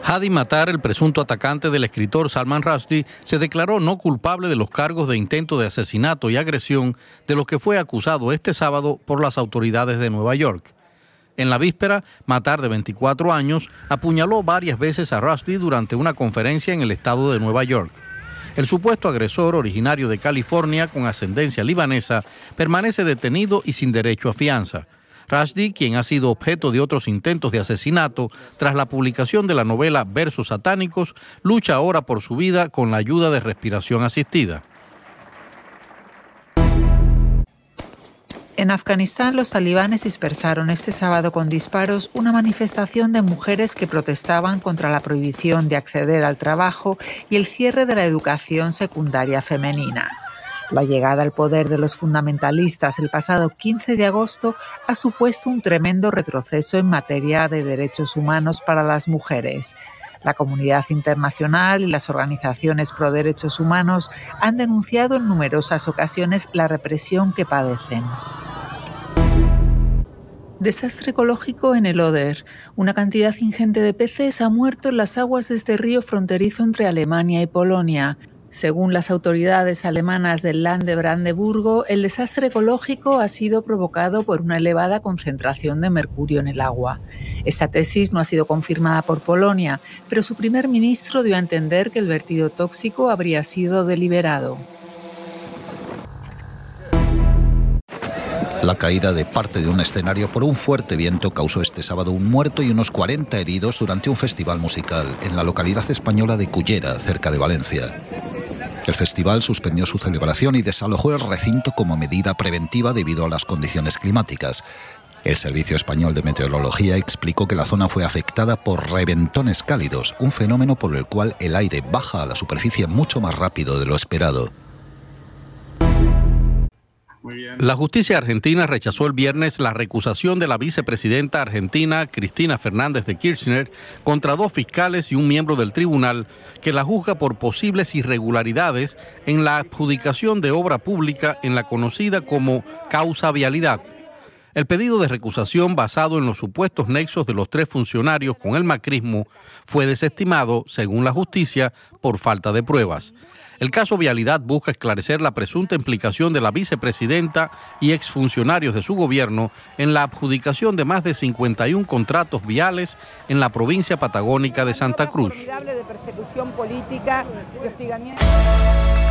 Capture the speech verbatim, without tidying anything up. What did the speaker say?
Hadi Matar, el presunto atacante del escritor Salman Rushdie, se declaró no culpable de los cargos de intento de asesinato y agresión de los que fue acusado este sábado por las autoridades de Nueva York. En la víspera, Matar, de veinticuatro años, apuñaló varias veces a Rushdie durante una conferencia en el estado de Nueva York. El supuesto agresor, originario de California con ascendencia libanesa, permanece detenido y sin derecho a fianza. Rushdie, quien ha sido objeto de otros intentos de asesinato tras la publicación de la novela Versos satánicos, lucha ahora por su vida con la ayuda de respiración asistida. En Afganistán, los talibanes dispersaron este sábado con disparos una manifestación de mujeres que protestaban contra la prohibición de acceder al trabajo y el cierre de la educación secundaria femenina. La llegada al poder de los fundamentalistas el pasado quince de agosto ha supuesto un tremendo retroceso en materia de derechos humanos para las mujeres. La comunidad internacional y las organizaciones pro derechos humanos han denunciado en numerosas ocasiones la represión que padecen. Desastre ecológico en el Oder. Una cantidad ingente de peces ha muerto en las aguas de este río fronterizo entre Alemania y Polonia. Según las autoridades alemanas del Land de Brandeburgo, el desastre ecológico ha sido provocado por una elevada concentración de mercurio en el agua. Esta tesis no ha sido confirmada por Polonia, pero su primer ministro dio a entender que el vertido tóxico habría sido deliberado. La caída de parte de un escenario por un fuerte viento causó este sábado un muerto y unos cuarenta heridos durante un festival musical en la localidad española de Cullera, cerca de Valencia. El festival suspendió su celebración y desalojó el recinto como medida preventiva debido a las condiciones climáticas. El Servicio Español de Meteorología explicó que la zona fue afectada por reventones cálidos, un fenómeno por el cual el aire baja a la superficie mucho más rápido de lo esperado. La justicia argentina rechazó el viernes la recusación de la vicepresidenta argentina Cristina Fernández de Kirchner contra dos fiscales y un miembro del tribunal que la juzga por posibles irregularidades en la adjudicación de obra pública en la conocida como causa vialidad. El pedido de recusación, basado en los supuestos nexos de los tres funcionarios con el macrismo, fue desestimado, según la justicia, por falta de pruebas. El caso Vialidad busca esclarecer la presunta implicación de la vicepresidenta y exfuncionarios de su gobierno en la adjudicación de más de cincuenta y un contratos viales en la provincia patagónica de Santa Cruz.